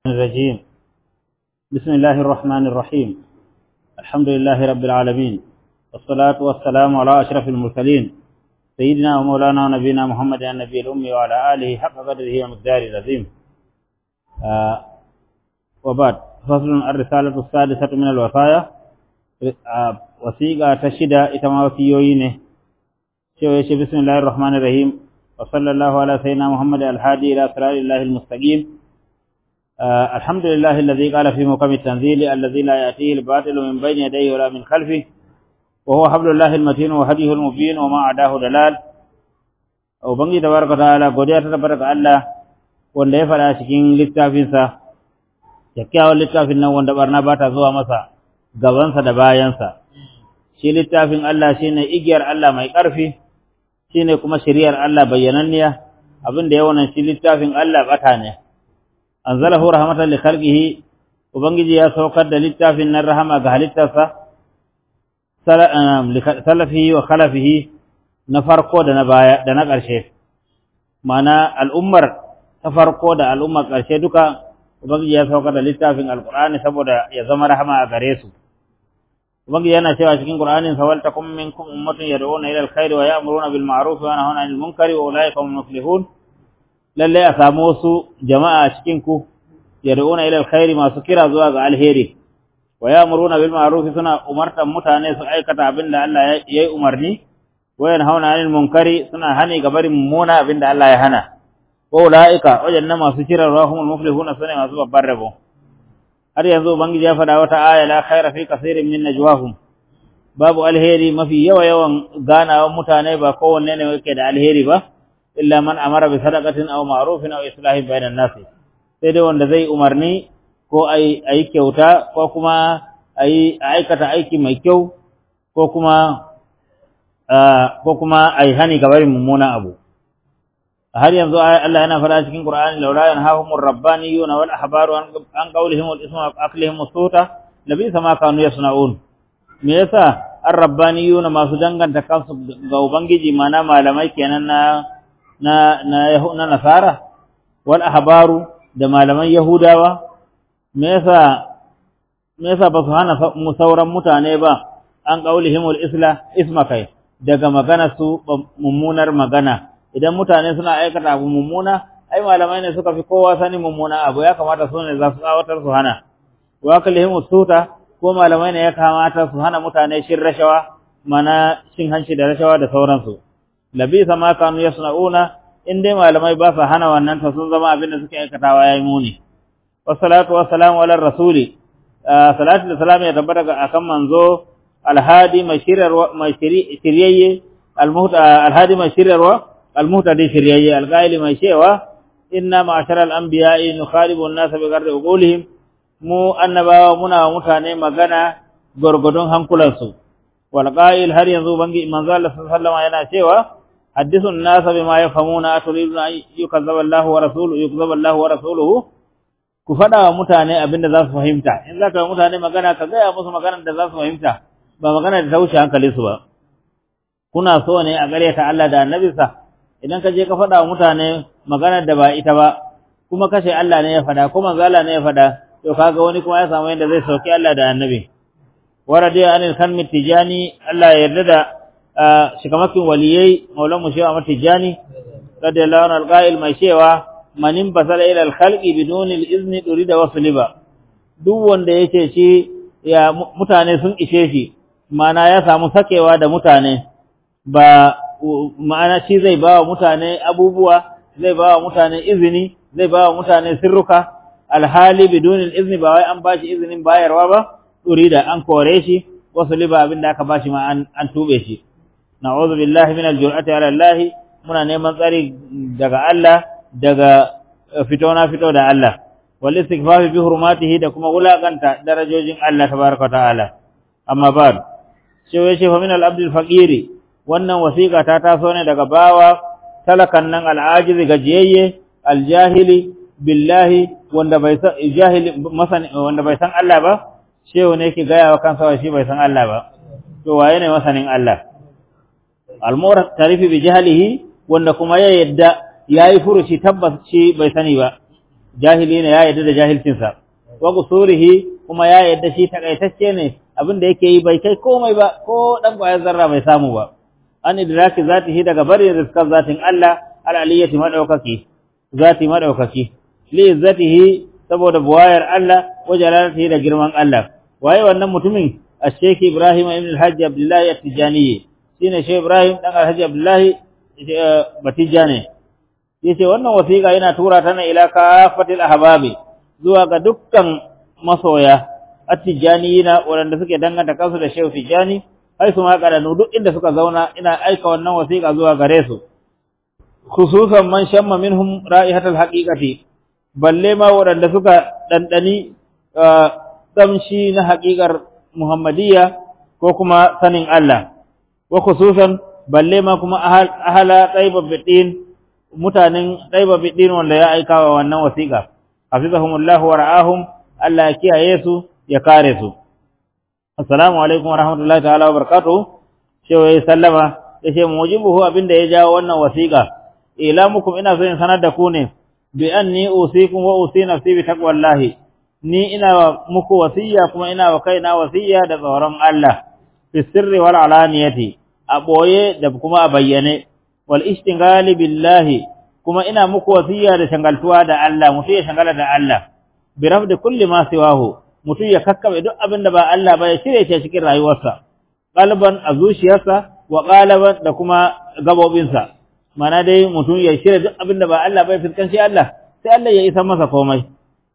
الرجيم. بسم الله الرحمن الرحيم. الحمد لله رب العالمين، والصلاة والسلام على أشرف المرسلين سيدنا ومولانا ونبينا محمد النبي الأمي وعلى آله حق قدره ومقداره العظيم. وبعد، فصل الرسالة السادسة من الوصايا. وثيقة تشهد إتما وثيوين. بسم الله الرحمن الرحيم، وصلى الله على سيدنا محمد الهادي إلى صراط الله المستقيم. الحمد لله الذي قال في محكم التنزيل الذي لا يأتيه الباطل من بين يديه ولا من خلفه وهو حبل الله المتين وهديه المبين وما عداه دلال. وبنجي تبارك وتعالى godiya ta tabbata ga Allah wanda ya fada cikin littafinsa, kyakkyawan littafin nan wanda barna ba ta zuwa masa gabansa da bayansa. Shi littafin Allah shine igiyar Allah mai ƙarfi, shine kuma shari'ar Allah bayyananniya. Abin da ya wannan shi littafin Allah bata ne. Anzalahu rahmatan li khalqihi, ubangiji ya saukar da littafin nan rahama ga halittarsa, salafihi wa khalafihi, na farko da na baya da na ƙarshe. Ma'ana al'ummar ta farko da al'ummar ƙarshe duka ubangiji ya saukar da littafin alqur'ani saboda ya zama rahama a gare su. Ubangiji yana cewa cikin qur'anin sa wal takum minkum ummatun yad'una ila alkhairi wa ya'muruna bil ma'ruf wa yanhauna 'anil munkari wa ulaika humul muflihun. Lalle a samu wasu jama'a a cikin ku yad'una ila alkhairi, masu kira zuwa ga alheri, wa ya'muruna bil ma'ruf, suna umartan mutane su aikata abinda Allah ya yi umarni, wa yanhauna 'anil munkari, suna hani ga barin mummuna abinda Allah ya hana. Wa ulaika wajanna masu kira rahumul muflihuna, sune masu babbar rabo. Har yanzu ubangiji ya faɗa wata aya, la khaira fi kaseerin min najwahum, babu alheri mafi yawan ganawan mutane, ba kowanne ne yake da alheri ba, illa man amara bi sadaqatin aw ma'rufin aw islahin bainan nas, sai dai wanda zai umarni ko ayi kyauta ko kuma aikata aiki mai kyau ko kuma ayi hani ga barin mummunan abu. Har yanzu Allah yana fara cikin Qur'ani, laula yanhahumur rabbaniyuna wal ahbaru an qawlihim wal isma aklihim musuta labisa ma kanu yasnaun. Me yasa ar-rabbaniyuna masu danganta kansu ga ubangiji, mana malamai kenan na nasara, wal ahbaru da malaman yahudawa, me yasa ba su hana mu sauran mutane ba an qaulihimul isma kai, daga magana su mummunar magana. Idan mutane suna aikata abu mummuna, ai malamai ne suka fi kowa sani mummuna abu, ya kamata su ne za su tsawatar su hana. Wa kallihimus suta, ko malamai ne ya kamata su hana mutane shin rashawa, mana shin hanci da rashawa da sauransu. Labisa ma kanu yasnauna, in dai malamai ba su hana wannan, ta sun zama abin da suke aikatawa yayi muni. Wassalatu wassalamu ala rasuli, salatu da salam ya tabbata ga akan manzo alhadi mai shiryayye, alhadi mai shiryarwa, almuhtadi shiryayye, alqaili mai cewa inna ma'ashara al-anbiya'i nukhalibu an-nasa bi gharri uqulihim, mu annabawa muna mutane magana gurgudun hankulansu. Wal qa'il, har yanzu bangi manzo Allah sallallahu alaihi wasallam yana cewa hadithu an-nasa bima yafhamuna turiduna yukazzaba Allahu wa rasuluhu, ku fada wa mutane abinda za su fahimta. In zaka yi mutane magana, ka ga musu maganar da za su fahimta, ba magana da ta wuce hankali su ba. Kuna so ne a gare ta Allah da annabinsa, idan ka je ka fada wa mutane maganar da ba ita ba, kuma kashe Allah ne ya fada ko manzo Allah ne ya fada, to kaga wani kuma ya samu yanda zai sauki Allah da annabi. Waradiya anil khanmi tijani, Allah ya yarda da shikamakin waliyai maulan mu shewa matijani radiyallahu anhu, alqa'il mai cewa manin basala ila alkhalqi bidun alizni durida wasliba. Duk wanda yace shi ya mutane sun ishe shi, ma'ana ya samu sakewa da mutane, ba ma'ana shi zai bawa mutane abubuwa, zai bawa mutane izini, zai bawa mutane sirruka, alhali bidun alizni, ba wai an bashi izinin bayarwa ba, durida an kore shi, wasliba abinda aka bashi ma an tube shi. Na'udhu billahi minal jur'ati 'ala Allah, muna neman tsari daga Allah, daga fito da Allah. Wal istighfar bi hurmatihi, da kuma wulakanta darajojin Allah tabaaraka ta'ala. Amma ba'd, sai fa minal abdil faqiri, wannan wasiqa ta taso ne daga bawa talakan nan al'ajizi gajiyayye, aljahili billahi, wanda bai san jahili masani, wanda bai san Allah ba. Shehu ne yake gaya wa kansa shi bai san Allah ba, to waye ne masanin Allah? Al-murad tarifi bi jahlihi, wanda kuma ya yadda yayi furuci tabbas shi bai sani ba. jahili ne ya yarda da jahilcinsa wa qusurihi kuma ya yarda shi takaitacce ne abin da yake yi bai kai komai ba ko dan kwayar zarra bai samu ba an idraki zatihi daga barin rizqan zatin Allah al-aliyyati madaukaki zati madaukaki li izzatihi saboda buwayar Allah wa jalalatihi da girman Allah waye wannan mutumin Sheikh Ibrahim ibn al-Hajj Abdullah at-Tijani shine Sheikh Ibrahim dan al-Hajj Abdullah Batijani yace wannan wasiqa yana tura ta ne ila kafatil ahbabi zuwa ga dukkan masoya at-Tijaniyina wanda suke danganta kansu da Sheikh Tijani ai su ma karanu duk inda suka zauna ina aika wannan wasiqa zuwa gare su khususan man shamma minhum ra'ihatul haqiqati balle ma wanda suka dandani kamshi na haƙiƙar Muhammadiyya ko kuma sanin Allah wa khususan balle ma kuma ahala taibabbin mutanen taibabbin wanda ya aika wa wannan wasiqa hafizahumullah wa ra'ahum Allah ya kiyaye su ya kare su assalamu alaikum wa rahmatullahi ta'ala wa barakatuh shewa sallama yace mujibuhu abinda ya jawo wannan wasiqa ilamukum ina so in sanar da ku ne bi anni usikum wa usi nafsi bi taqwallahi ni ina muku wasiya kuma ina wa kaina wasiya da tsoron Allah fi sirri wal alaniyati a boye da kuma a bayyane wal ishtighali billahi kuma ina muku wasiya da shangaltuwa da Allah mutu ya shangala da Allah bi rafdi kulli ma siwahu mutu ya kakkabe duk abin da ba Allah ba ya shirye shi cikin rayuwarsa qalban a zuciyarsa wa qalaban da kuma gabobinsa mana dai mutum ya shirye duk abin da ba Allah ba ya fuskanci Allah sai Allah ya isa masa komai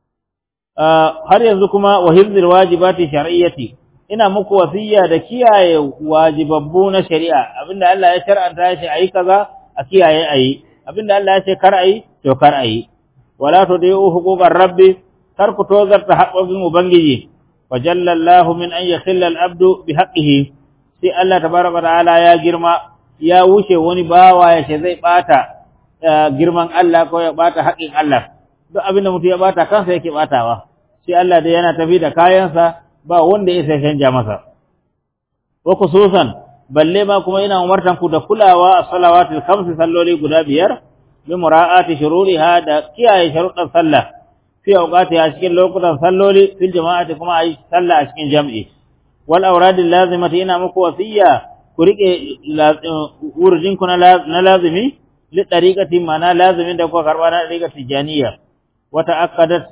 har yanzu kuma wa hifzil wajibati shar'iyyati ina muku wasiya da kiyaye wajibabbu na shari'a abinda Allah ya shar'anta shi ayi kaza a kiyaye ayi abinda Allah ya ce kar ayi to kar ayi wala tudiu huquqar rabbi kar ku tozarta haƙoƙin ubangiji wa jallallahu min an yakhilla al-abdu bi haqqihi sai Allah tabaraka ta'ala ya girma ya wuce wani bawa ya ce zai bata girman Allah ko ya bata haƙin Allah duk abinda mutum ya bata kansa yake batawa sai Allah dai yana tafi da kayansa ba wanda ya sai canja masa wa khususan balle ma kuma ina umartan ku da kulawa a salawatul khams salloli guda biyar bi mura'ati shururiha da kiyaye sharuɗan sallah fi awqati a cikin lokutan salloli fil jama'ati kuma ayi sallah a cikin jam'i wal awradil lazimati ina muku wasiya ku rike urjin ku na lazimi li tariqati mana lazimin da kuka karba na tariqati janiyya wata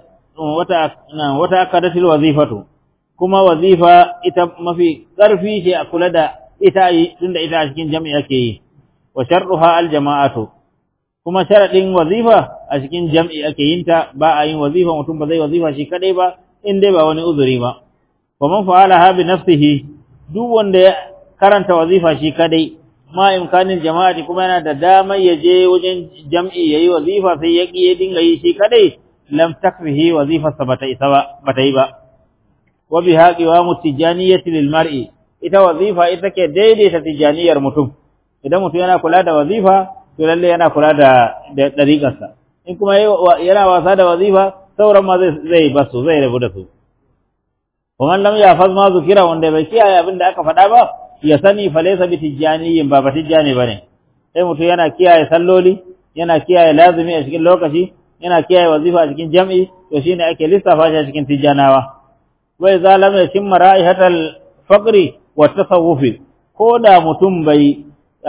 akadatil wazifatu kuma wazifa ita mafi ƙarfi ce a kula da ita yi tunda ita a cikin jami'i ake yi wa sharruha al jama'atu kuma sharadin wazifa a cikin jami'i ake yin ta ba a yin wazifa mutum ba zai wazifa shi kadai ba in dai ba wani uzuri ba wa man fa'alaha bi nafsihi duk wanda ya karanta wazifa shi kadai ma imkanin jama'ati kuma yana da damar ya je wajen jami'i yayi wazifa sai ya dinga yi shi kadai lam takfihi wazifarsa bata yi ba wa biha qiwamu tijaniyati lil mar'i ita wazifa ita ke daidaita tijaniyar mutum idan mutum yana kula da wazifa to lalle yana kula da dariƙarsa in kuma yana wasa da wazifa sauran ma zai basu zai rabu da su kuma lam yafaz ma zukira wanda bai kiyaye abin da aka faɗa ba ya sani fa laysa bi tijaniyin ba tijani bane sai mutum yana kiyaye salloli yana kiyaye lazimi a cikin lokaci yana kiyaye wazifa a cikin jam'i to shine ake lissafa shi a cikin tijanawa wai zalam ya cimma ra'ihatal faqri wa tasawufi ko da mutum bai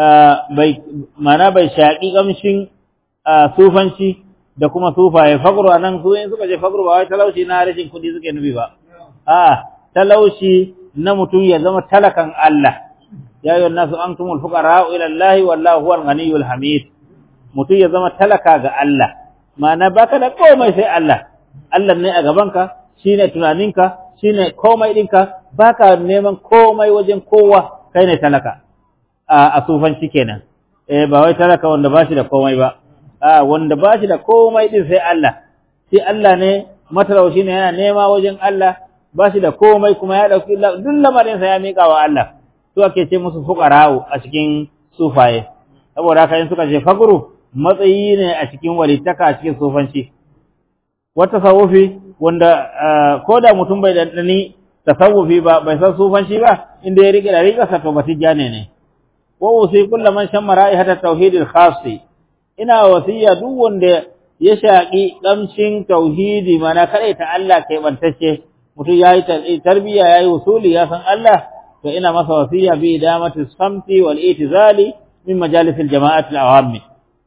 shaƙi kamshin sufanci da kuma sufaye faqru anan su in suka je faqru ba wai talauci na rashin kudi suke nufi ba talauci na mutum ya zama talakan Allah ya ayyuhan nasu antumul fuqara ila Allah wallahu huwal ghaniyyul hamid mutum ya zama talaka ga Allah ma'ana baka da komai sai Allah Allah ne a gabanka shine tunaninka shine komai dinka baka neman komai wajen kowa kai ne talaka a sufanci kenan ba wai talaka wanda bashi da komai ba wanda bashi da komai din sai Allah sai Allah ne matalauci ne yana nema wajen Allah bashi da komai kuma ya dauki duk lamarin sa ya mika wa Allah to ake ce musu fuqara'u a cikin sufaye saboda haka in suka ce faqru matsayi ne a cikin walittaka a cikin sufanci wata tasawufi wanda ko da mutum bai dandani tasawufi ba bai san sufanci ba inda ya rike da riƙasa to batijane ne wa usi kullu man shamma ra'ihata tauhidil khassi ina wasiya duk wanda ya shaƙi ƙamshin tauhidi mana kaɗai ta Allah kai bantacce mutum ya yi tarbiyya ya yi usuli ya san Allah to ina masa wasiya bi idamati samti wal itizali min majalisil jama'atil awammi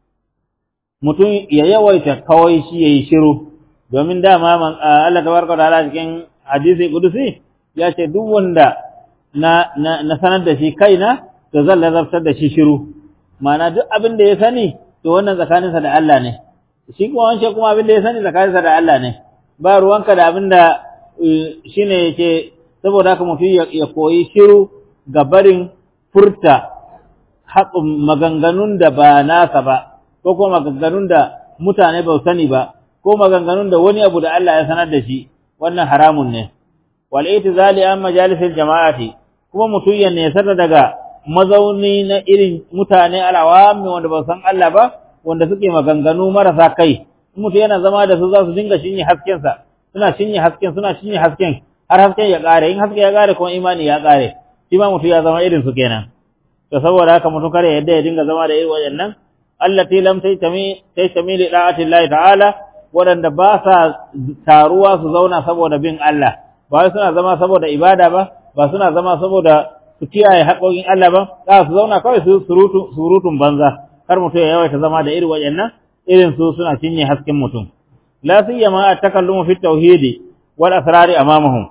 mutum ya yawaita kawai shi yayi shiru domin dama Allah tabaraka ta'ala cikin hadisi kudusi ya ce duk wanda na sanar da shi kaina to zan lazartar da shi shiru ma'ana duk abin da ya sani to wannan tsakaninsa da Allah ne shi kuma wance kuma abin da ya sani tsakaninsa da Allah ne ba ruwanka da abin da shine yake saboda haka mutum ya koyi shiru ga barin furta haƙin maganganun da ba nasa ba ko kuma maganganun da mutane ba sani ba ko maganganun da wani abu da Allah ya sanar da shi wannan haramun ne wal itizali an majalisil jama'ati kuma mutum ya nesar daga mazauni na irin mutane alawami wanda ba san Allah ba wanda suke maganganu marasa kai mutum yana zama da su za su dinga shinye hasken sa suna shinye hasken har hasken ya kare in haske ya kare kuma imani ya kare shi ma mutum ya zama irin su kenan to saboda haka mutum kare yadda ya dinga zama da irin wayannan allati lam taytami li da'ati Allah ta'ala wadanda ba sa taruwa su zauna saboda bin Allah ba suna zama saboda ibada ba suna zama saboda su kiyaye haƙoƙin Allah ba za su zauna kawai su surutun banza kar mutum ya yawaita zama da irin wayannan irin su suna cinye hasken mutum la siyama at-takallumu fi tauhidi wal asrari amamahum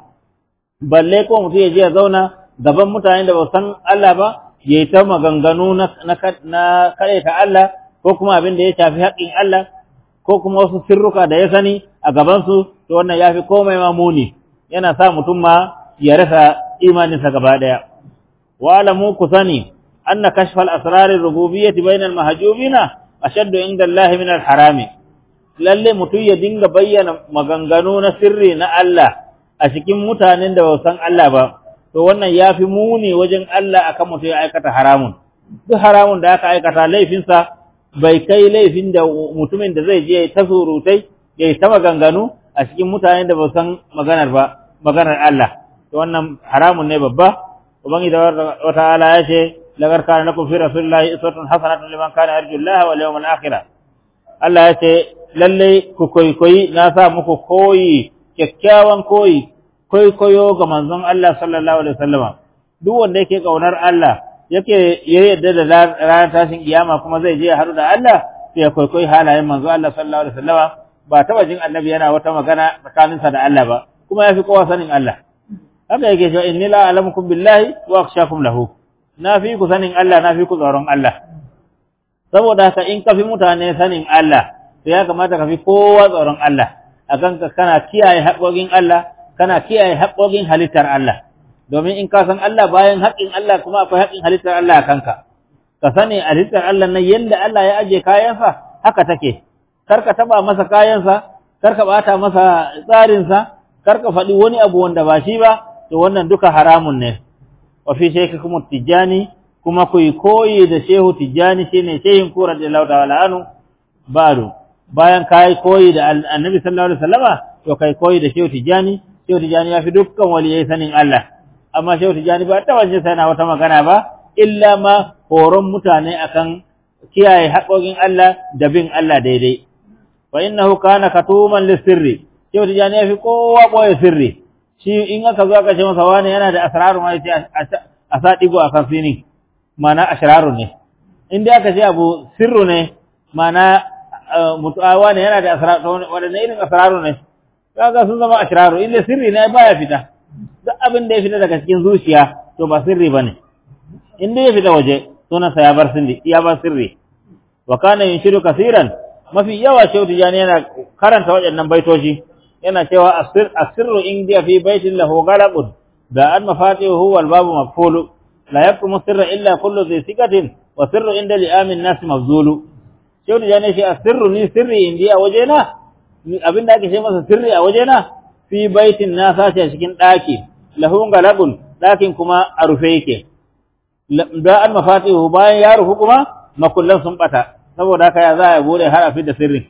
balle ko mutum ya je ya zauna gaban mutanen da ba san Allah ba yayi ta maganganu na kare ta Allah ko kuma abin da ya shafi haƙin Allah ko kuma wasu sirruka da ya sani a gaban su to wannan yafi komai mamuni yana sa mutum ma ya rasa imaninsa gaba daya wa'lamu kusani anna kashfal asrar ar-rububiyyah bayna al-mahjubina ashaddu inda Allah min al-haram lalle mutum ya dinga bayyana maganganu na sirri na Allah a cikin mutanen da ba san Allah ba to wannan yafi muni wajen Allah akan mutum ya aikata haramun duk haramun da aka aikata laifinsa bai kai laifin da mutumin da zai je ta surutai ya ta maganganu a cikin mutanen da ba san maganar Allah to wannan haramun ne babba ubangiji wa ta'ala ya ce lagar kana lakum fi rasulillahi uswatun hasanatun liman kana yarju Allah wal yawmal akhir Allah ya ce lalle ku koyi na sa muku koyi kyakkyawan koyo ga manzon Allah sallallahu alaihi wasallama duk wanda yake kaunar Allah yake yarda da ranar tashin kiyama kuma zai je ya haɗu da Allah sai ya koyi halayen manzon Allah sallallahu alaihi wasallama ba taba jin annabi yana wata magana tsakaninsa da Allah ba kuma yafi kowa sanin Allah haka yake cewa inni la a'lamukum billahi wa akhshakum lahu na fi ku sanin Allah na fi ku tsoron Allah saboda haka in ka fi mutane sanin Allah to ya kamata ka fi kowa tsoron Allah akan ka kana kiyaye haƙoƙin Allah kana kiyaye haƙoƙin halittar Allah domin in ka san Allah bayan haƙin Allah kuma akwai haƙin halittar Allah a kanka ka sani halittar Allah nan yanda Allah ya aje kayansa haka take kar ka taba masa kayansa kar ka bata masa tsarinsa kar ka faɗi wani abu wanda ba shi ba to wannan duka haramun ne wa fi shaykhikum tijani kuma ku koyi da shehu tijani shine shehin ku radiyallahu ta'ala anhu ba'du bayan kai koyi da annabi sallallahu alaihi wasallama to kai koyi da shehu tijani ya fi dukkan waliyai sanin Allah amma shehu tijani ba ta waje sai na wata magana ba illa ma horon mutane akan kiyaye haƙoƙin Allah da bin Allah daidai wa innahu kana katuman lisirri shehu tijani ya fi kowa boye sirri shi in aka zo aka ce masa wani yana da asraru ma yace a sa digo a kan sini mana asraru ne in dai aka ce abu sirru ne mana mutuwa ne yana da asraru wadanne irin asraru ne kaga sun zama asraru inda sirri ne baya fita duk abin da ya fita daga cikin zuciya to ba sirri bane in dai ya fita waje sunan sa ya bar sirri wa kana yunshiru kaseeran mafi yawa shehu tijani yana karanta waɗannan baitoci yana cewa asirru indiya fi baitin lahu ghalabun da an mafatihu wal babu maqfulu la yaktumu sirra illa kullu dhi sikatin wa sirru inda li'amin nas mabzulu shehu tijani shi asirru ni sirri indiya wajena abinda ake ce masa sirri a wajena fi baitin na sace cikin daki lahu ghalabun dakin kuma a rufe yake da an mafatihu bayan ya rufu kuma makullan sun bata saboda haka ya za a bude har a fi da sirri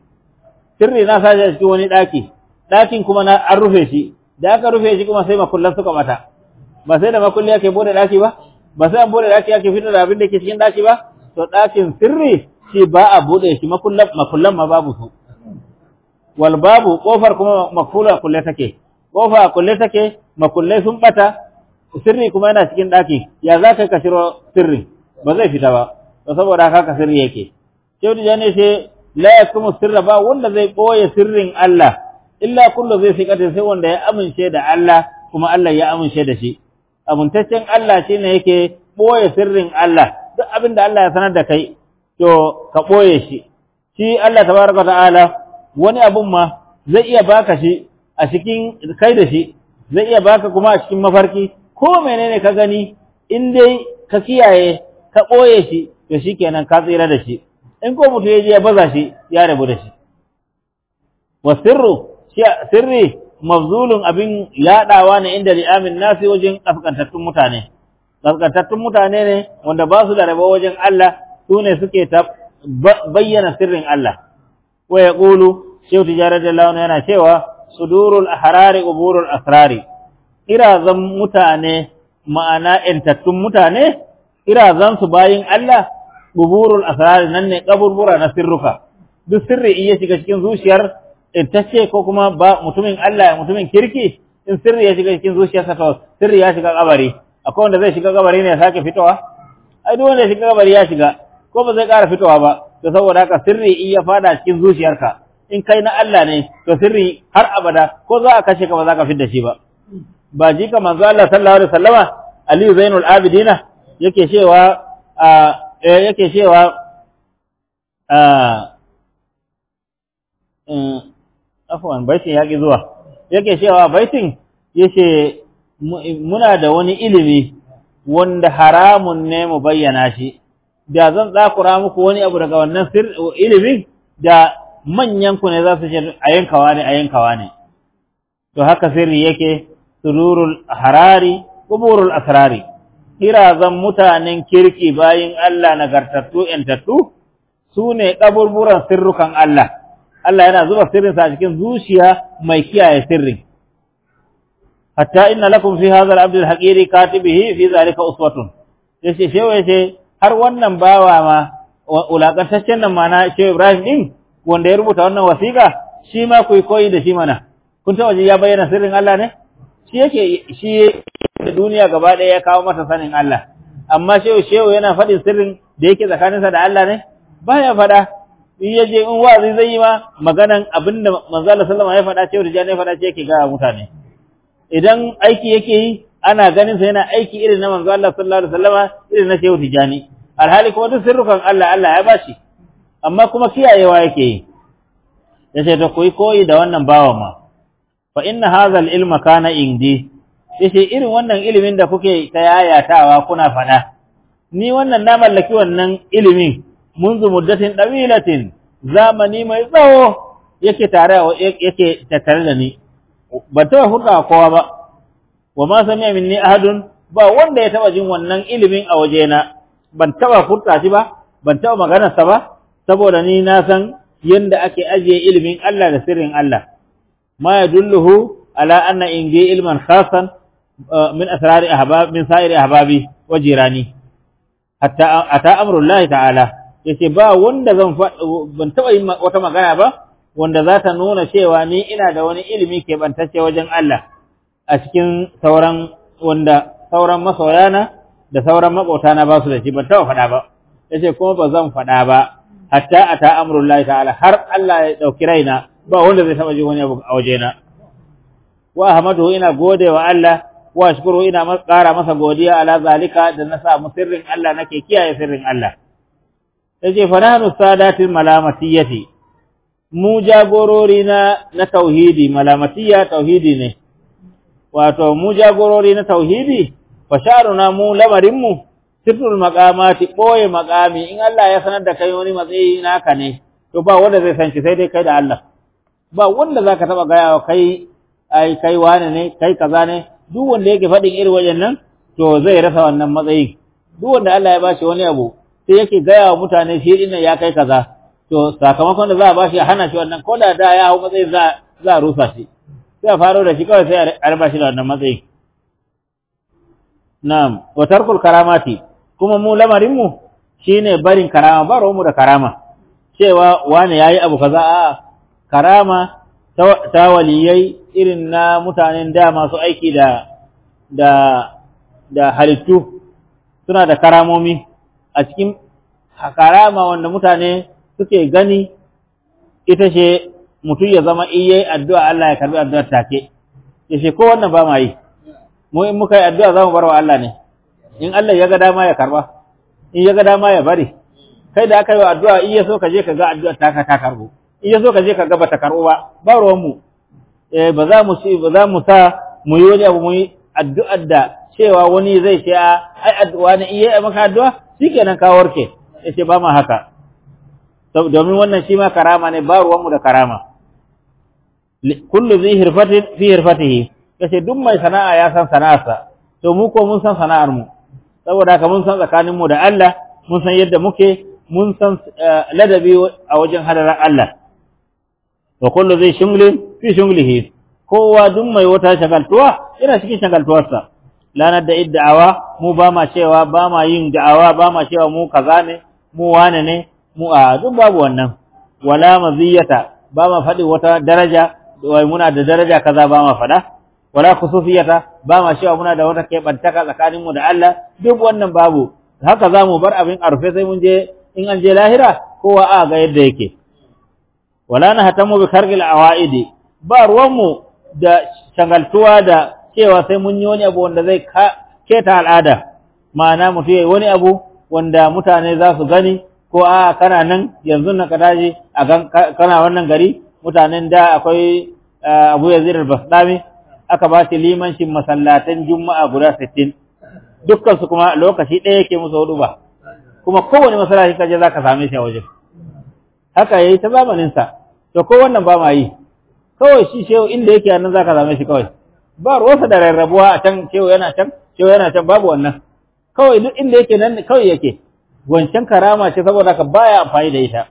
na sace cikin wani ɗakin kuma na an rufe shi da aka rufe shi kuma sai makullan suka bata ba sai da makulli yake bude ɗaki ba sai an bude ɗaki yake fitar da abin da ke cikin ɗaki ba to ɗakin sirri shi ba a bude shi makullan ma babu su wal babu kofar kuma makfula kulle take, kofa kulle take, makullai sun bata, sirri kuma yana cikin daki, ya za ka shiro sirri ba zai fita ba, to saboda haka sirri yake. Shehu Tijani ce la yakumu sirra, ba wanda zai boye sirrin Allah illa kullu zai sikata, sai wanda ya amince da Allah kuma Allah ya amince da shi. Amintaccen Allah shine yake boye sirrin Allah, duk abin da Allah ya sanar da kai to ka boye shi. Shi Allah tabaraka ta'ala wani abun ma zai iya baka shi a cikin kai da shi, zai iya baka kuma a cikin mafarki, ko menene ka gani in dai ka kiyaye ka boye shi to shikenan ka tsira da shi. In ko mutum ya je ya baza shi ya rabu da shi. Wa sirri mafzulun abin yadawa ne inda li'amin nasi wajen kaskantattun mutane. Kaskantattun mutane ne wanda ba su da rabo wajen Allah, su ne suke ta bayyana sirrin Allah. Wa yaqulu Shehu Tijani radiyallahu anhu yana cewa sudurul ahrari uburul asrari. Irazan mutane ma'ana intattun mutane, irazan su bayin Allah uburul asrari, nan ne kaburbura na sirruka. Duk sirri in ya shiga cikin zuciyar intacce ko kuma ba mutumin Allah mutumin kirki, in sirri ya shiga cikin zuciyarsa to sirri ya shiga kabari. Akwai wanda zai shiga kabari ne ya sake fitowa? Ai duk wanda ya shiga kabari ya shiga, ko ba zai ƙara fitowa ba. To saboda haka sirri in ya fada cikin zuciyarka, in kai na Allah ne to sirri har abada ko za a kashe ka ba za ka fidda shi ba. Ba ji ka manzo Allah sallallahu alaihi wasallama Ali Zainul Abidina yake cewa afwan baitin yaki zuwa, yake cewa baitin yace muna da wani ilimi wanda haramun ne mu bayyana shi, da zan tsakura muku wani abu daga wannan ilimin da manyan ku ne za su ce a yankawa ne. To haka sirri yake, sururul harari kuburul asrari. Kirazan mutanen kirki bayin Allah nagartattu yantattu su ne kaburburan sirrukan Allah. Allah yana zuba sirrinsa a cikin zuciya mai kiyaye sirrin. Hatta inna lakum fi hadha al-abd al-haqiri katibihi fi zalika uswatun. Yace shewa yace har wannan bawa ma ulakantaccen nan mana Shehu Ibrahim din wanda ya rubuta wannan wasiƙa, shi ma ku koyi da shi mana. Kun ta waje ya bayyana sirrin Allah ne? Shi da duniya gaba ɗaya ya kawo masa sanin Allah. Amma shehu yana faɗin sirrin da yake tsakaninsa da Allah ne? Baya faɗa. In yaje in wazi zai yi ma maganan abinda manzo Allah sallallahu alaihi wasallam ya faɗa, Shehu Tijani ya faɗa ce yake ga mutane. Idan aiki yake yi ana ganin sa yana aiki irin na manzo Allah sallallahu alaihi wasallam, irin na Shehu Tijani. Alhali kuma duk sirrukan Allah ya bashi. Amma kuma kiyayewa yake yi. Yace to koyi da wannan bawan ma. Fa inna hadha al-ilma kana indi. Yace irin wannan ilimin da kuke ta yayatawa kuna fada, ni wannan na mallaki wannan ilimin munzu muddatin dawilatin, zamani mai tsawo yake tattare da ni, ban taba hurda kowa ba. Wa ma sami'a minni ahadun, ba wanda ya taba jin wannan ilimin a wajena, ban taba furta shi ba, ban taba maganar sa ba, saboda ni na san yanda ake ajiye ilimin Allah da sirrin Allah. Ma yadulluhu ala anna ingi ilman khasan min asrari min sa'iri ahbabi wa jirani, hatta ata amrullahi ta'ala. Yace ba wanda ban taba yin wata magana ba wanda za ta nuna cewa ni ina da wani ilimi ke bantacce wajen Allah a cikin sauran masoyana da sauran makotana ba su da shi, ban taba faɗa ba. Yace kuma ba zan faɗa ba hatta ata amrullahi ta'ala, har Allah ya dauki raina, ba wanda zai taba ji wani abu a wajena. Wa ahmadu, ina gode wa Allah, wa shukuru, ina ƙara masa godiya ala zalika da na samu sirrin Allah, nake kiyaye sirrin Allah. Yace fa nahnu sadatil malamatiyyati, mu jagorori na tauhidi, malamatiyya tauhidi ne. Wato mu jagorori na tauhidi, fa sharuna mu lamarin mu sirrul maqamati, boye maqami. In Allah ya sanar da kai wani matsayi naka ne, to ba wanda zai san shi sai dai kai da Allah. Ba wanda zaka taba gaya wa kai wane ne, kai kaza ne. Duk wanda yake faɗin irin wajen nan to zai rasa wannan matsayi. Duk wanda Allah ya bashi wani abu sai yake gaya wa mutane shi din ya kai kaza, to sakamakon da za a bashi a hana shi wannan, ko da ya hau matsayin za a rusa shi, sai a faro da shi kawai sai a raba shi da wannan matsayi. Na'am, wa tarkul karamati, kuma mu lamarin mu shine barin karama, ba mu da karama cewa wani yayi abu kaza. A karama ta waliyai irin na mutanen da masu aiki da halittu suna da karamomi a cikin karama wanda mutane suke gani ita ce mutum ya zama iya addu'a Allah ya karbi addu'ar take yace ko wannan ba ma yi mu in muka yi addu'a za mu bar wa Allah ne in Allah ya ga dama ya karba in ya ga dama ya bari kai da aka yi addu'a in ya so ka je ka ga addu'ar taka ta karbo in ya so ka je ka ga bata karbo ba ruwan mu ba za mu sa mu yi wani abu mu yi addu'ar da cewa wani zai ce ai addu'a ne iya maka addu'a shikenan ka warke yace ba ma haka domin wannan shi ma karama ne ba ruwan mu da karama kullu zai hirfatin fi hirfatihi yace duk mai sana'a ya san sana'arsa to mu ko mun san sana'ar mu saboda haka mun san tsakanin mu da Allah mun san yadda muke mun san ladabi a wajen hadarar Allah wa kullu zai shunglin fi shunglihi kowa duk mai wata shagaltuwa yana cikin shagaltuwarsa lanar da idda'awa mu ba ma cewa ba ma yin da'awa ba ma cewa mu kaza ne mu wane ne mu a duk babu wannan wala maziyata ba ma faɗi wata daraja wai muna da daraja kaza ba ma faɗa wala khusufiyata ba ma cewa muna da wata keɓantaka tsakanin mu da Allah duk wannan babu haka za mu bar abin arfe sai mun je in an je lahira kowa a ga yadda yake wala na hatamu bi kargil awaidi ba ruwanmu da shagaltuwa da cewa sai mun yi wani abu wanda zai keta al'ada ma'ana mutum yayi wani abu wanda mutane za su gani ko a kana nan yanzu na ka tashi a kana wannan gari mutanen da akwai Abu Yazid al-Bastami aka ba shi limancin masallatan Juma'a guda 60 dukkan su kuma lokaci ɗaya yake musu huduba kuma kowane masallaci kaje zaka same shi a wajen haka yayi ta zamanin sa to ko wannan ba ma yi kawai shi shehu inda yake nan zaka same shi kawai ba ruwansa da rarrabuwa a can shehu yana can babu wannan kawai duk inda yake nan kawai yake wancan karama ce saboda ka baya amfani da ita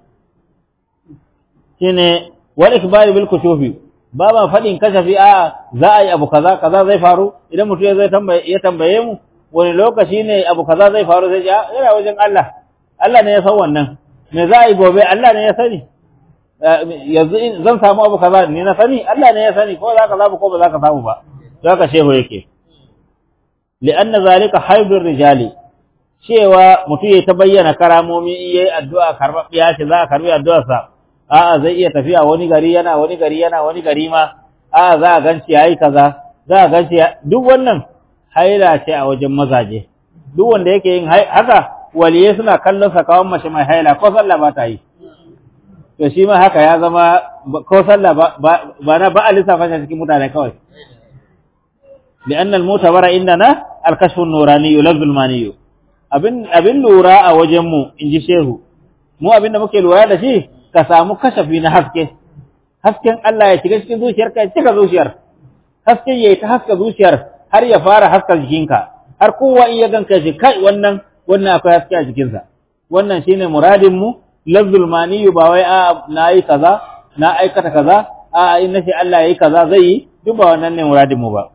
shine wal ikbari bil kushufi ba ma fadin kashafi za a yi abu kaza zai faru idan mutum ya tambaye mu wani lokaci ne abu kaza zai faru sai ya yana wajen Allah ne ya san wannan me za a yi gobe Allah ne ya sani yanzu zan samu abu kaza ne na sani Allah ne ya sani ko za ka samu ko ba za ka samu ba za ka shehu yake li'anna zalika haibur rijali cewa mutum ya ta bayyana karamomi in yayi addu'a karɓaɓɓiya ce za a karɓi addu'arsa zai iya tafiya wani gari wani gari ma za a ganci yayi kaza za a ganci duk wannan haila ce a wajen mazaje duk wanda yake yin haka waliye suna kallon sa kawan mace mai haila ko sallah ba ta yi to shi ma haka ya zama ko sallah ba na ba a lissafa shi cikin mutane kawai li'anna al-mutabara indana al-kashfu an-nurani yulazzu al-mani abin lura a wajen mu inji shehu mu abin da muke lura da shi ka samu kashafi na hasken Allah ya shiga cikin zuciyarka ya cika zuciyar hasken yayi ta haska zuciyar har ya fara haska jikinka har kowa in ya ganka shi kai wannan akwai haske a jikinsa wannan shine muradin mu lafzul maniyu ba wai na yi kaza na aikata kaza in nace Allah yayi kaza zai yi duk ba wannan ne muradin mu ba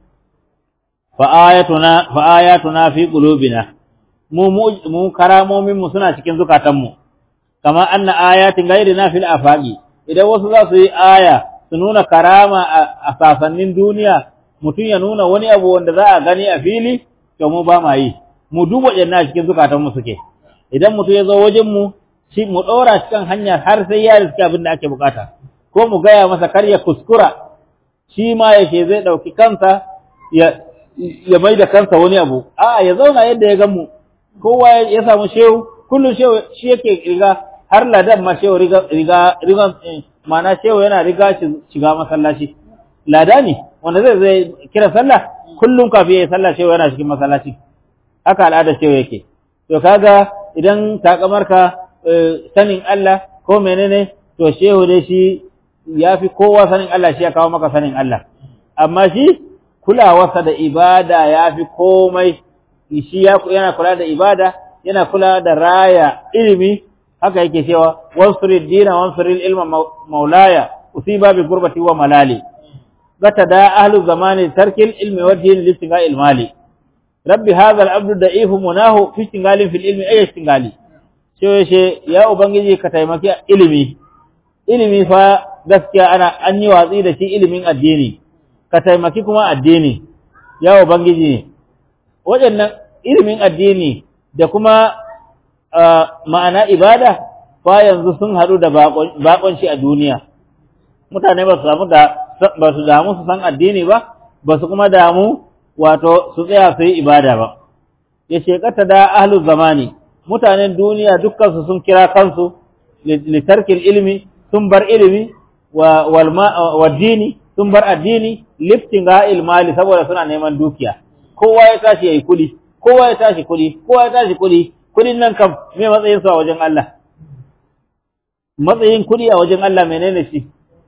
fa ayatuna fi qulubina mu karamomin mu suna cikin zukatan mu kama anna ayatin ghayrina fil afaqi idan wasu za su yi aya su nuna karama a sasannin duniya mutum ya nuna wani abu wanda za a gani a fili to mu ba ma yi mu duba janna cikin zukatan mu suke idan mutum ya zo wajen mu shi mu dora cikin hanya har sai ya riski abin da ake bukata ko mu gaya masa kar ya kuskura shi ma yake zai dauki kansa ya mai da kansa wani abu ya zauna yadda ya gan mu kowa ya samu shehu kullum shehu shi yake riga har ladan ma shehu riga ma'ana shehu yana riga shiga masallaci lada ne wanda zai kira sallah kullum kafin ya yi sallah shehu yana cikin masallaci haka al'ada shehu yake to kaga idan takamarka sanin Allah ko menene to shehu dai shi yafi kowa sanin Allah shi ya kawo maka sanin Allah amma shi kulawarsa da ibada yafi komai shi yana kula da ibada yana kula da raya ilimi haka yake cewa wansurid dina wansuril ilma maulaya usiba bi gurbati wa malali gata da ahlu zamani tarkil ilmi wajhi listinga ilmali rabbi hadha al-abdu da'ifu munahu fi istingalin fil ilmi ay istingali ce ya ubangiji ka taimaki ilimi fa gaskiya an yi watsi da shi ilimin addini ka taimaki kuma addini ya ubangiji waɗannan ilimin addini da kuma ma'ana ibada fa yanzu sun haɗu da baƙonci a duniya mutane ba su damu su san addini ba su kuma damu wato su tsaya su yi ibada ba ya shekata da ahlul zamani mutanen duniya dukkansu sun kira kansu litarkil ilmi sun bar ilimi wa dini sun bar addini liftin ga ilmali saboda suna neman dukiya kowa ya tashi yayi kudi kowa ya tashi kudi kudin nan kam me matsayin sa a wajen Allah matsayin kudi a wajen Allah menene shi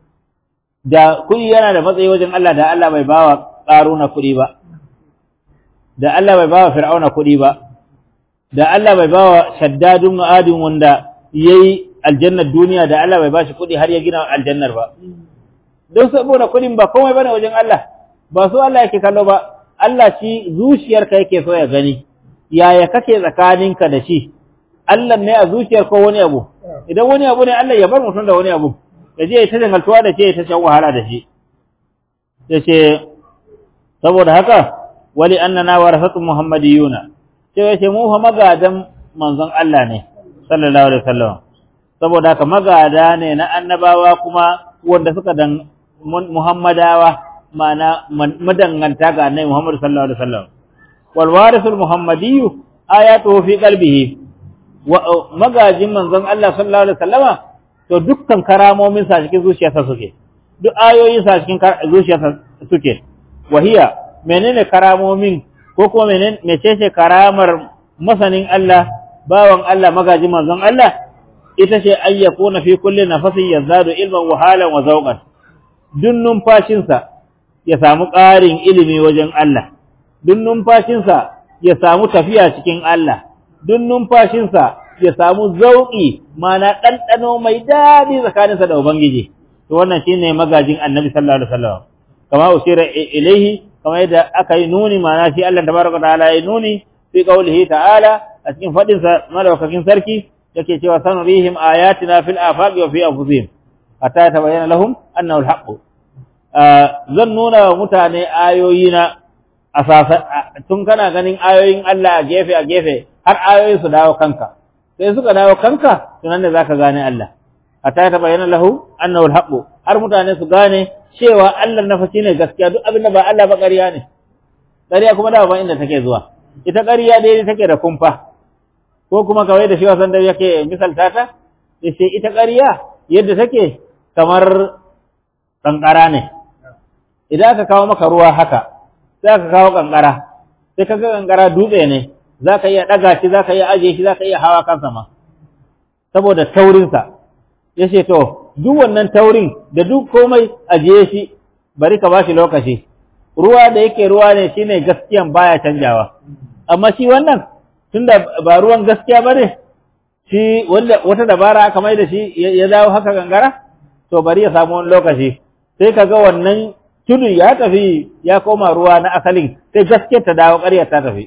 da kudi yana da matsayi wajen Allah da Allah bai bawa Qaruna kudi ba da Allah bai bawa Fir'auna kudi ba da Allah bai bawa Shaddadun Adin wanda yayi aljannar duniya da Allah bai bashi kudi har ya gina aljannar ba don saboda kudin ba komai bane wajen Allah ba so Allah yake kallo ba Allah shi zuciyarka yake so ya gani yaya kake tsakaninka da shi Allah ne a zuciyar ko wani abu idan wani abu ne Allah ya bar mutum da wani abu ya je ya ta dangaltuwa da shi ya ta shan wahala da shi yace saboda haka wali annana warasatu muhammadiyuna sai yace mu fa magadan manzon Allah ne sallallahu alaihi wasallam saboda haka magada ne na annabawa kuma wanda suka dan muhammadawa ma'ana madanganta ga annabi Muhammad sallallahu alaihi wasallam wal warisul muhammadiyyu ayatuhu fi qalbihi wa magajin manzon Allah sallallahu alaihi wasallama to dukkan karamomin sa cikin zuciyarsa suke duk ayoyin sa cikin zuciyarsa suke wahiya menene karamomin ko kuma mecece karamar masanin Allah bawan Allah magajin manzon Allah ita ce ayyakuna fi kulli nafasin yazadu ilman wa halan wa zawqan duk numfashinsa ya samu ƙarin ilimi wajen Allah duk numfashinsa ya samu tafiya cikin Allah duk numfashinsa ya samu zauki mana ɗanɗano mai daɗi tsakaninsa da Ubangiji to wannan shine magajin Annabi sallallahu alaihi wasallam kama usira ilaihi kama yadda aka yi nuni mana shi Allah tabaraka ta'ala ya nuni fi qaulihi ta'ala a cikin fadin sa madaukakin sarki yake cewa sanurihim ayatina fil afaqi wa fi anfusihim hatta tabayyana lahum annahu al-haqq zan nuna wa mutane ayoyina tun kana ganin ayoyin Allah a gefe har ayoyin su dawo kanka sai suka dawo kanka tunan da zaka gane Allah hatta tabayyana lahu annahu al-haqq har mutane su gane cewa Allah na fashi ne gaskiya duk abin da ba Allah ba ƙarya ne ƙarya kuma da ba inda take zuwa ita ƙarya dai take da kumfa ko kuma kawai da shi wasan da yake misalta ta yace ita ƙarya yadda take kamar kankara ne idan aka kawo maka ruwa haka sai aka kawo kankara sai kaga kankara dutse ne zaka iya daga shi zaka iya aje shi zaka iya hawa kansa ma saboda taurin sa yace to duk wannan taurin da duk komai aje shi bari ka bashi lokaci ruwa da yake ruwa ne shine gaskiyan baya canjawa amma shi wannan tunda ba ruwan gaskiya bane shi wanda wata dabara aka mai da shi ya dawo haka gangara to bari ya samu wani lokaci sai kaga wannan tudu ya tafi ya koma ruwa na asalin sai gaskiyar ta dawo ƙarya ta tafi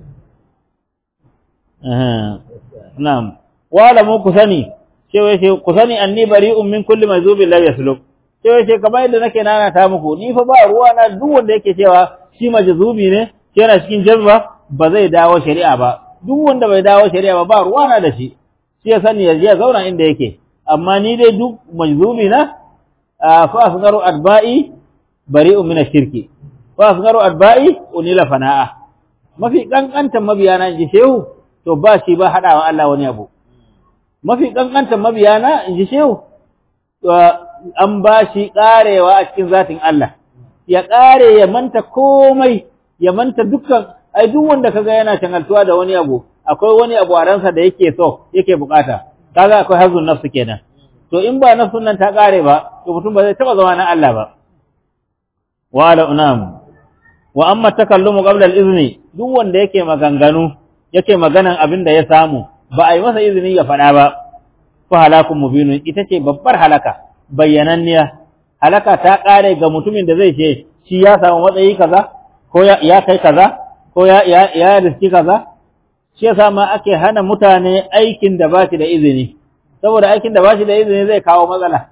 na'am wala mu ku sani cewa ce ku sani anni bari'un min kulli mazubin la yasluk cewa ce kamar yadda nake nana ta muku ni fa ba ruwa na duk wanda yake cewa shi majzubi ne yana cikin jazba ba zai dawo shari'a ba duk wanda bai dawo shari'a ba ruwa na da shi shi ya sani ya zauna inda yake amma ni dai duk majzubi na fa asgaru adba'i bari'un min ash-shirki fa asgaru adba'i unila fana'a mafi kankantan mabiyana inji shehu to ba shi ba hadawa Allah wani abu mafi kankantan mabiyana inji shehu an ba shi karewa a cikin zatin Allah ya kare ya manta komai ya manta dukkan ai duk wanda kaga yana tangaltuwa da wani abu akwai wani abu a ransa da yake so yake bukata kaga akwai hazun nafsu kenan to in ba nafsun nan ta kare ba to mutum ba zai taba zama na Allah ba wa la unam wa amma takallumu qabla al-izni duk wanda yake maganganu yake maganan abin da ya samu ba a yi masa izini ya faɗa ba fa halakun mubinun ita ce babbar halaka bayyananniya halaka ta kare ga mutumin da zai ce shi ya samu matsayi kaza ko ya kai kaza ko ya riski kaza shi yasa ma ake hana mutane aikin da ba shi da izini saboda aikin da ba shi da izini zai kawo matsala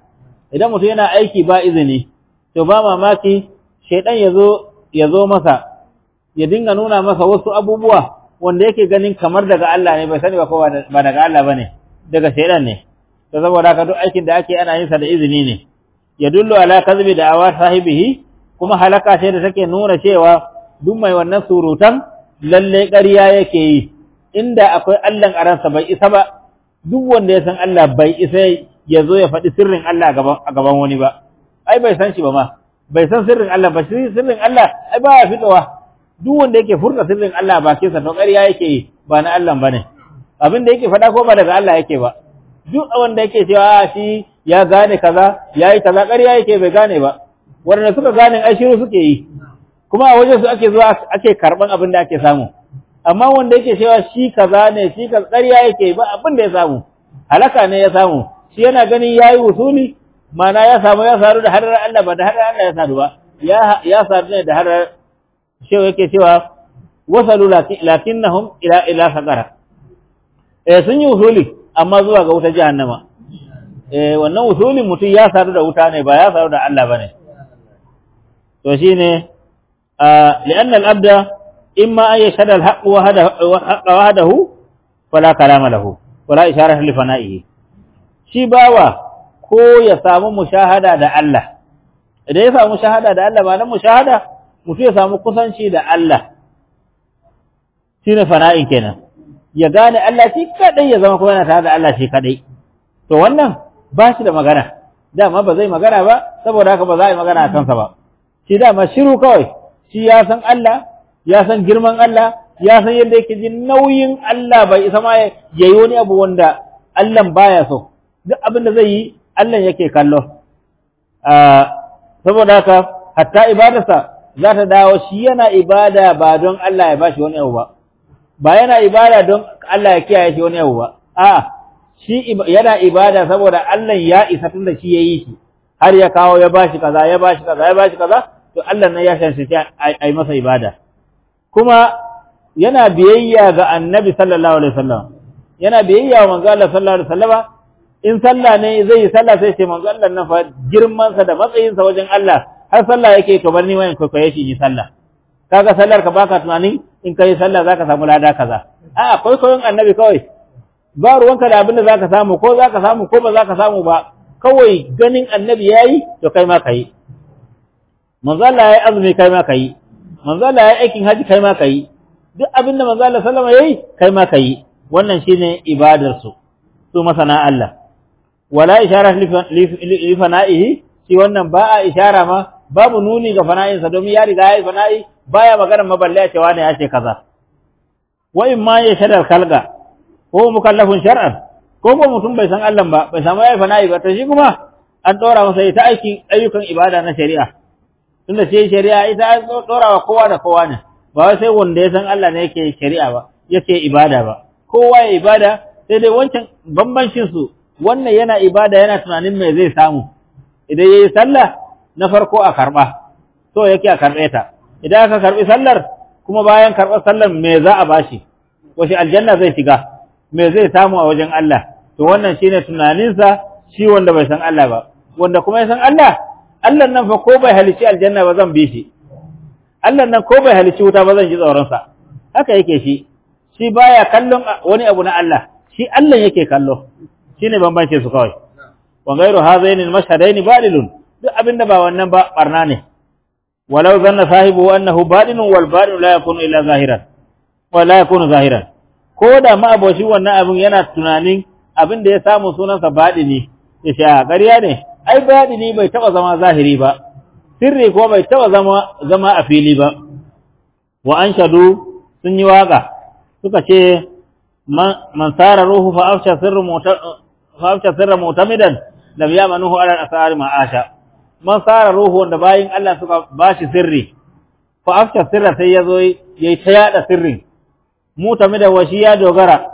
idan mutum yana aiki ba izini to ba mamaki shaidan ya zo masa ya dinga nuna masa wasu abubuwa wanda yake ganin kamar daga Allah ne bai sani ba ko ba daga Allah bane daga shaidan ne to saboda haka duk aikin da ake ana yin sa da izini ne ya dullu ala kadhibi da awa sahibihi kuma halaka ce da take nuna cewa duk mai wannan surutan lalle ƙarya yake yi inda akwai Allah a ransa bai isa ba duk wanda ya san Allah bai isa ya zo ya faɗi sirrin Allah a gaban wani ba ai bai san shi ba ma bai san sirrin Allah ba sirrin Allah ai ba ya fitowa duk wanda yake furta sirrin Allah bakin sa to ƙarya yake yi ba na Allah bane abin da yake faɗa ko ba daga Allah yake ba duk wanda yake cewa shi ya gane kaza yayi kaza ƙarya yake bai gane ba wanda suka gane ai shiru suke yi kuma a wajen su ake zuwa ake karban abin da ake samu amma wanda yake cewa shi kaza ne shi kaza ƙarya yake ba abin da ya samu halaka ne ya samu shi yana gani yayi usuli mana ya samu ya saru da harar Allah ba da harar Allah ya saru ba ya saru ne da harar shi yake cewa wasalu lakinnahum ila saqara sun yi usuli amma zuwa ga wuta jahannama wannan usulin mutum ya saru da wuta ne ba ya saru da Allah bane to shine li'anna al-abda imma an yashhada al-haqq wahdahu fala kalama lahu wala isharah li fana'ihi shi bawa ko ya samu mushahada da Allah idan ya samu mushahada da Allah ba nan mushahada mutum ya samu kusanci da Allah shine fana'in kenan ya gane Allah shi kadai ya zama kuma yana tare da Allah shi kadai to wannan ba shi da magana dama ba zai magana ba saboda haka ba za a yi magana a kansa ba shi dama shiru kawai shi ya san Allah ya san girman Allah ya san yadda yake jin nauyin Allah bai isa ma yayi wani abu wanda Allah baya so duk abin da zai yi Allah yake kallo saboda haka hatta ibadarsa za ta dawo shi yana ibada ba don Allah ya bashi wani abu ba yana ibada don Allah ya kiyaye shi wani abu ba a'a shi yana ibada saboda Allah ya isa tunda shi yayi shi har ya kawo ya bashi kaza ya bashi kaza ya bashi kaza to Allah ne ya shanshi ai masa ibada kuma yana biyayya ga Annabi sallallahu alaihi wasallam yana biyayya wa manzo Allah sallallahu alaihi wasallam in sallah ne zai yi sallah sai ce manzo Allah nan fa girman sa da matsayin sa wajen Allah har sallah yake to bar ni wayan kokoye shi yi sallah kaga sallar ka baka tunani in kai sallah zaka samu lada kaza a akwai koyon Annabi kawai ba ruwanka da abin da zaka samu ko zaka samu ko ba zaka samu ba kawai ganin Annabi yayi to kai ma kai manzo Allah yayi azumi kai ma kai manzo Allah yayi aikin haji kai ma kai duk abin da manzo Allah sallama yayi kai ma kai wannan shine ibadar su masana Allah wala ishara li fana'ihi shi wannan ba a ishara ma babu nuni ga fana'in sa domin ya riga yayi fana'i baya magana maballe ya ce wani ya ce kaza wa in ma ya shadar khalqa ko mukallafun shar'an ko mutum bai san Allah ba bai samu yayi fana'i ba to shi kuma an dora masa ita ayyukan ibada na shari'a tunda sai shari'a ita an dora wa kowa da kowa ne ba wai sai wanda ya san Allah ne yake shari'a ba yake ibada ba kowa ya ibada sai dai wancan bambancin su wannan yana ibada yana tunanin me zai samu idan yayi sallah na farko a karba to yake a karbe ta idan aka karbi sallar kuma bayan karbar sallar me za a bashi wace aljanna zai shiga me zai samu a wajen Allah to wannan shine tunanin sa shi wanda bai san Allah ba wanda kuma ya san Allah Allah nan fa ko bai halici aljanna ba zan bi shi Allah nan ko bai halici wuta ba zan ji tsoron sa haka yake shi baya kallon wani abu na Allah shi Allah yake kallo shine bambancin su kawai wa ghayru hazaini al-mashhadaini balilun duk abinda ba wannan ba barna ne walau zanna sahibu annahu balinun wal balinu la yakunu illa zahiran wa la yakunu zahiran ko da ma aboshi wannan abin yana tunanin abin da ya samu sunansa badini ya sha ƙarya ne ai badini bai taba zama zahiri ba sirri ko bai taba zama a fili ba wa anshadu sun yi waka suka ce man sara ruhu fa afsha sirra mutamidan lam yamanuhu ala al-asrar ma'asha man sara ruhu wanda bayin Allah suka bashi sirri fa afsha sirra sai yazo yayi ta yada sirrin mutamidan washi ya dogara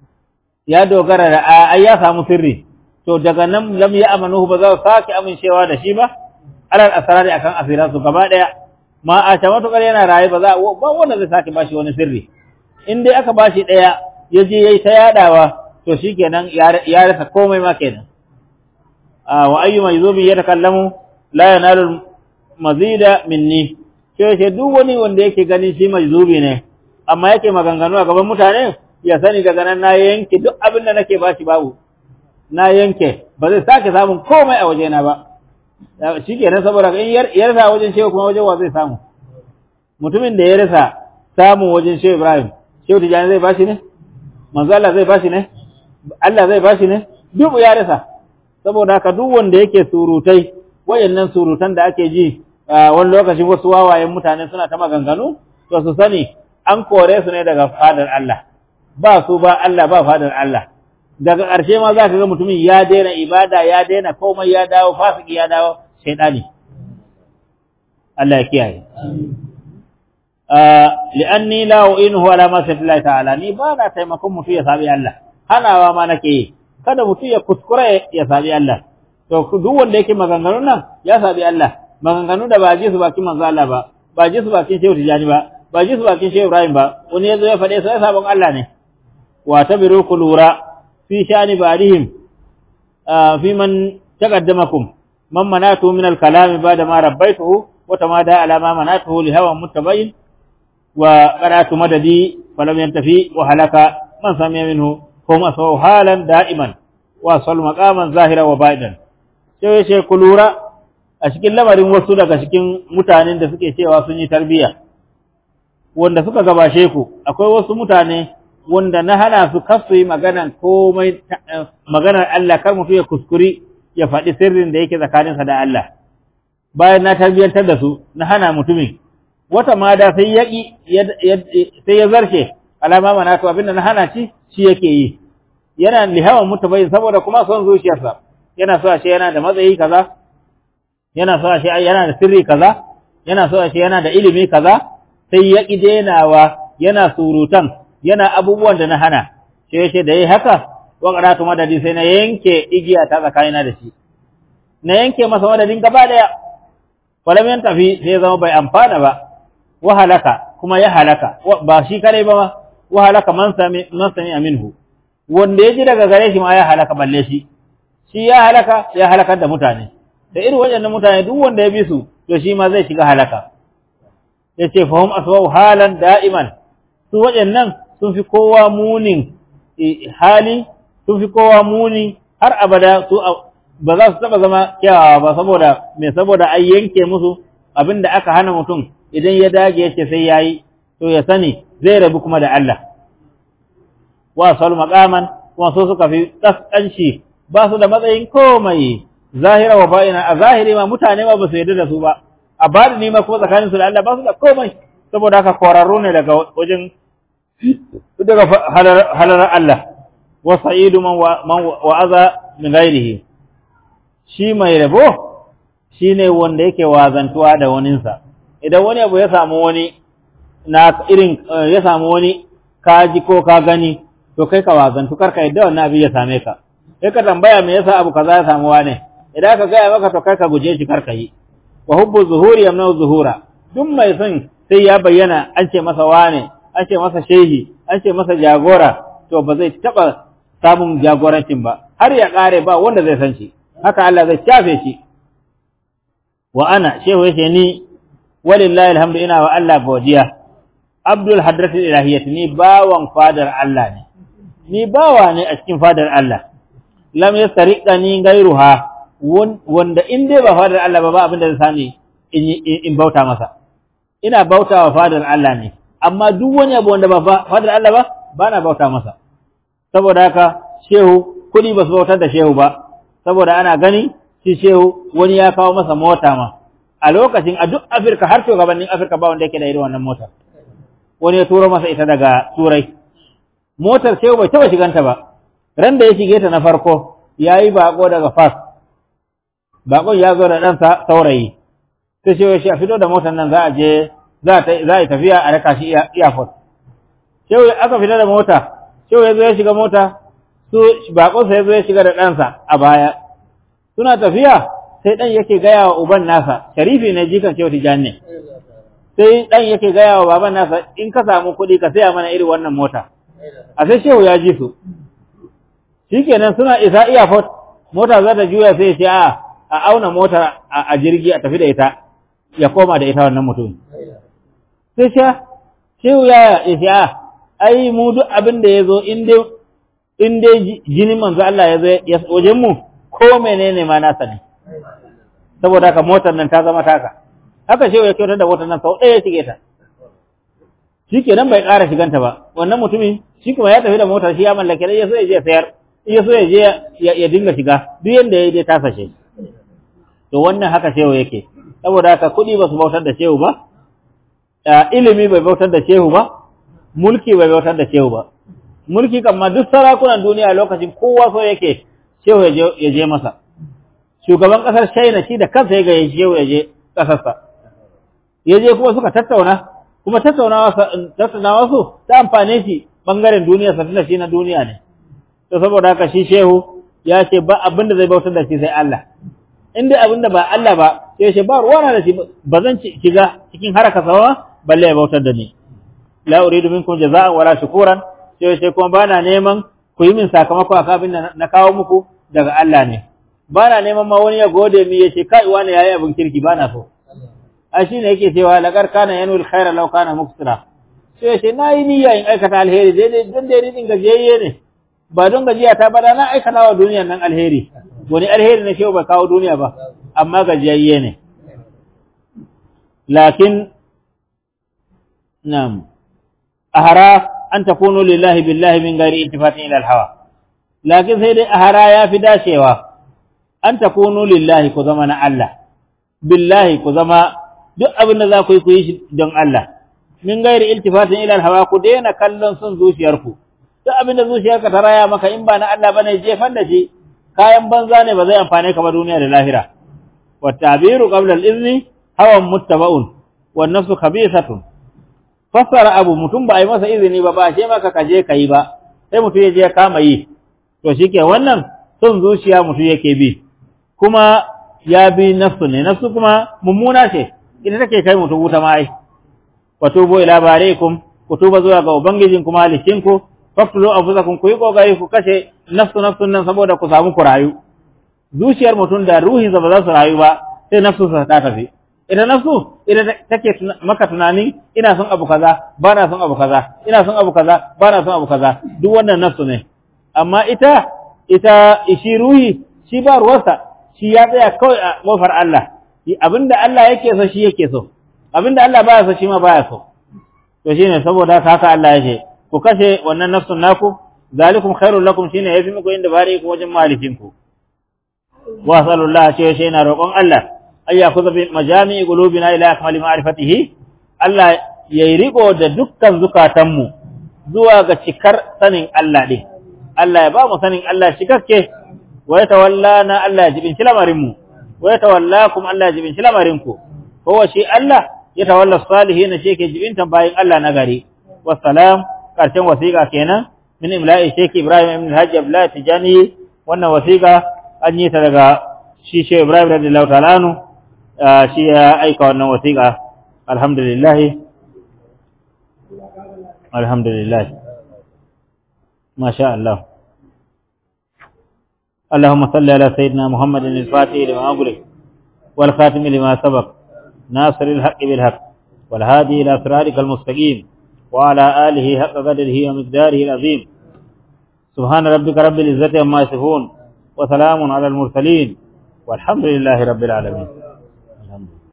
da ai ya samu sirri to daga nan lam yamanuhu ba za su sake amincewa da shi ba ala al-asrar akan asiran su gaba daya ma'asha matukar yana raye ba wanda zai sake bashi wani sirri in dai aka bashi daya yaje yayi ta yadawa to shikenan ya rasa komai ma kenan wa ayyu majzubin yatakallamu la yanalu mazida minni ce duk wani wanda yake ganin shi majzubi ne amma yake maganganu a gaban mutane ya sani daga nan na yanke duk abin da nake bashi babu na yanke ba zai sake samun komai a wajena ba shikenan saboda in ya rasa wajen shehu kuma wajen wa zai samu mutumin da ya rasa samun wajen shehu Ibrahim shehu Tijani zai bashi ne manzo Allah zai bashi ne Allah zai bashi ne duk ya rasa saboda haka duk wanda yake surutai wayannan surutan da ake ji wani lokacin wasu wawayen mutane suna ta maganganu to su sani an kore su ne daga fadar Allah ba su ba Allah ba fadar Allah daga ƙarshe ma za ka ga mutumin ya daina ibada ya daina komai ya dawo fasiki ya dawo shaidani Allah ya kiyaye li'anni la u'inuhu ala ma Allah ta'ala ni ba na taimakon mutum ya sabi Allah hanawa ma nake yi kada mutum ya kuskure ya sabi Allah to duk wanda yake maganganun nan ya sabi Allah maganganu da ba ji su bakin manzo Allah ba ji su bakin Shehu Tijani ba ji su bakin Shehu Ibrahim ba wani yazo ya fade sai sabon Allah ne wa tabiru kulura fi shani barihim fi man taqaddamakum man manatu min al-kalam ba'da ma rabbaytuhu wa tamada ala ma manatuhu li hawa mutabayyin wa qara'tu madadi falam yantafi wa halaka man sami'a minhu hum asaw halan da'iman wa sal maqaman zahira wa ba'idan sai kulura a cikin lamarin wasu daga cikin mutanen da suke cewa sun yi tarbiya wanda suka gabashe ku akwai wasu mutane wanda na hana su kasu yi maganar komai maganar Allah kar mutum ya kuskuri ya faɗi sirrin da yake tsakaninsa da Allah bayan na tarbiyantar da su na hana mutumin wata ma da sai sai ya zarce alama mana to abinda na hana shi yake yi yana lihawan mutabayin saboda kuma son zuciyarsa yana so a ce yana da matsayi kaza yana so a ce yana da sirri kaza yana so a ce yana da ilimi kaza sai ya ki denawa yana surutan yana abubuwan da na hana sai yace da yayi haka wa qaratu madadi sai na yanke igiya ta tsakanina da shi na yanke masa madadin gaba daya falam yan tafi sai zama bai amfana ba wa halaka kuma ya halaka ba shi kare ba wa halaka man sami minhu wanda yaji daga gare shi ma ya halaka balle shi ya halakar da mutane da irin waɗannan mutane duk wanda ya bi su to shi ma zai shiga halaka yace fahum aswau halan da'iman su waɗannan sun fi kowa munin hali sun fi kowa muni har abada su ba za su taba zama kyawawa ba saboda an yanke musu abinda aka hana mutum idan ya dage yace sai yayi to ya sani zai rabu kuma da Allah wa sal maqaman kuma so suka fi kaskanci ba su da matsayin komai zahira wa ba'ina a zahiri ma mutane ba su yarda da su ba a bani ma kuma tsakanin su da Allah ba su da komai saboda haka korarru ne daga wajen daga halar Allah wa sa'idu man wa'aza min ghairihi shi mai rabo shine wanda yake wazantuwa da waninsa idan wani abu ya samu wani ya samu wani ka ji ko ka gani to kai ka wazantu karka yadda wannan abin ya same ka sai ka tambaya me yasa abu kaza ya samu wane idan ka gaya maka to kai ka guje shi karka yi wa hubbu zuhuri yamna zuhura duk mai son sai ya bayyana an ce masa wane an ce masa shehi an ce masa jagora to ba zai taba samun jagorancin ba har ya kare ba wanda zai san shi haka Allah zai shafe shi wa ana shehu yace ni walillahi alhamdu ina wa Allah godiya abdul hadratil ilahiyyah ni bawan fadar Allah ne ni bawa ne a cikin fadar Allah lam yastariqani gairuha wanda in dai ba fadar Allah ba abin da zai sani in bauta masa ina bautawa fadar Allah ne amma duk wani abu wanda ba fadar Allah ba bana bauta masa saboda haka shehu kudi ba su bautar da shehu ba saboda ana gani shi shehu wani ya kawo masa mota ma a lokacin a duk Afirka har shugabannin Afirka ba wanda yake da irin wannan mota wani ya turo masa ita daga Turai motar shehu bai taba shiganta ba ran da ya shige ta na farko yayi bako daga Fas bakon ya zo da ɗansa saurayi sai shehu ya fito da motar nan za a yi tafiya a raka shi airport shehu aka fita da mota shehu ya zo ya shiga mota bakonsa ya zo ya shiga da ɗansa a baya suna tafiya sai ɗan yake gaya wa uban nasa sharifi ne jikan shehu Tijani ne sai ɗan yake gaya wa baban nasa in ka samu kuɗi ka saya mana irin wannan mota a sai shehu ya ji su shikenan suna isa airport mota za ta juya sai ya ce a auna mota a jirgi a tafi da ita ya koma da ita wannan mutum sai shehu ya ce ai mu duk abin da ya zo in dai jinin manzo Allah ya zo wajen mu ko menene ma nasa ne saboda haka motar nan ta zama taka haka shehu ya kyautar da motar nan sau ɗaya ya shige ta shikenan bai ƙara shiganta ba wannan mutumin shi kuma ya tafi da motar shi ya mallake da ya so ya je sayar ya so ya je ya dinga shiga duk yanda ya dai tasa shi to wannan haka shehu yake saboda haka kuɗi ba su bautar da shehu ba ilimi bai bautar da shehu ba mulki bai bautar da shehu ba mulki kan ma duk sarakunan duniya lokacin kowa so yake shehu ya je masa shugaban kasar China shi da kansa ya ga shehu ya je kasarsa ya je kuma suka tattaunawa su ta amfane shi bangaren duniya sa tunda shi na duniya ne to saboda haka shi shehu ya ce ba abin da zai bautar da shi sai Allah in dai abin da ba Allah ba sai shi ba ruwana da shi ba zan shiga cikin haraka sawa balle ya bautar da ni la uridu minkum jazaa'an wala shukuran sai kuma bana neman ku yi min sakamako akan abin da na kawo muku daga Allah ne bana neman ma wani ya gode mi ya ce kai wani yayi abin kirki bana so ai shine yake cewa laqad kana yanul khaira law kana muksira sai nayi niyya in aikata alheri dai dan dai din gajiyayye ne ba don gajiya ta bada na aikata wa duniyar nan alheri wani alheri ne shehu ba kawo duniya ba amma gajiyayye ne lakin nam ahara an takunu lillahi billahi min ghairi iltifatin ila alhawa lakin sai dai ahara ya fi dacewa an takunu lillahi ku zama na Allah billahi ku zama duk abin da za ku yi shi don Allah min ghairi iltifatin ila alhawa ku daina kallon son zuciyarku duk abin da zuciyarka ta raya maka in ba na Allah bane jefan da shi kayan banza ne ba zai amfane ka ba duniya da lahira wa tabiru qabla al-izni hawan muttaba'un wan nafsu khabithatun fassara abu mutum ba a yi masa izini ba ba ce maka kaje kai ba sai mutum ya je kama yi to shike wannan son zuciya mutum yake bi kuma ya bi nafsu ne nafsu kuma mummuna ce ita take kai mutum wuta ma ai wa tubu ila barikum ku tuba zuwa ga ubangijin kuma halicinku faktulu anfusakum ku yi kokari ku kashe nafsun nan saboda ku samu ku rayu zuciyar mutum da ruhinsa ba za su rayu ba sai nafsu sa ta tafi ita nafsu ita take maka tunani ina son abu kaza ba na son abu kaza ina son abu kaza ba na son abu kaza duk wannan nafsu ne amma ita shi ruhi shi ba ruwarsa shi ya tsaya kawai a kofar Allah abinda Allah yake so shi yake so abinda Allah baya so shi ma baya so to shine saboda haka Allah yake ku kashe wannan nafsun naku zalikum khairul lakum shine yafi muku inda bare ku wajen malikinku wa sallallahu shi na roƙon Allah ayya ku zabi majami'i qulubina ila akmali ma'rifatihi Allah yayi riko da dukkan zukatanmu zuwa ga cikar sanin Allah din Allah ya ba mu sanin Allah cikakke wa yatawallana Allah ya jibin lamarin mu wa yatawallakum Allah ya jibin lamarin ku ko shi Allah ya tawalla salihin shi ke jibin bayin Allah na gari wassalam karshen wasiƙa kenan min imla'i Sheikh Ibrahim ibn Hajji Abdullah Tijani wannan wasiƙa an yi ta daga shi Sheikh Ibrahim radiyallahu ta'ala anhu shi ya aika wannan wasiƙa alhamdulillah masha Allah اللهم صل على سيدنا محمد الفاتح لما أغلق والخاتم لما سبق ناصر الحق بالحق والهادي إلى صراطك المستقيم وعلى آله حق قدره ومقداره العظيم سبحان ربك رب العزة عما يصفون وسلام على المرسلين والحمد لله رب العالمين